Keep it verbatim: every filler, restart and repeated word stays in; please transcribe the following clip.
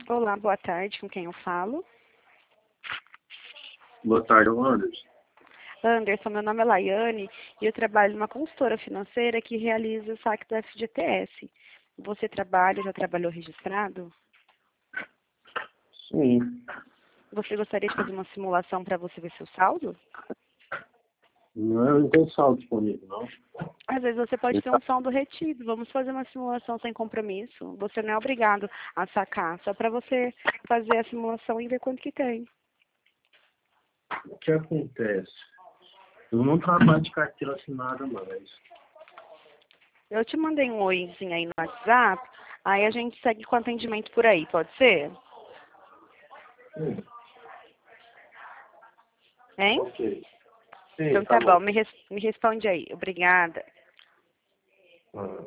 Olá, boa tarde, com quem eu falo? Boa tarde, Anderson. Anderson, meu nome é Laiane e eu trabalho numa consultora financeira que realiza o saque do F G T S. Você trabalha, já trabalhou registrado? Sim. Você gostaria de fazer uma simulação para você ver seu saldo? Não, não tem saldo disponível, não. Às vezes você pode ter um saldo retido. Vamos fazer uma simulação sem compromisso. Você não é obrigado a sacar, só para você fazer a simulação e ver quanto que tem. O que acontece? Eu não trabalho de carteira assinada mais. Eu te mandei um oizinho aí no WhatsApp, aí a gente segue com atendimento por aí, pode ser? Sim. Hein? Ok. Sim, Então tá bom, me, res me responde aí. Obrigada. Ah.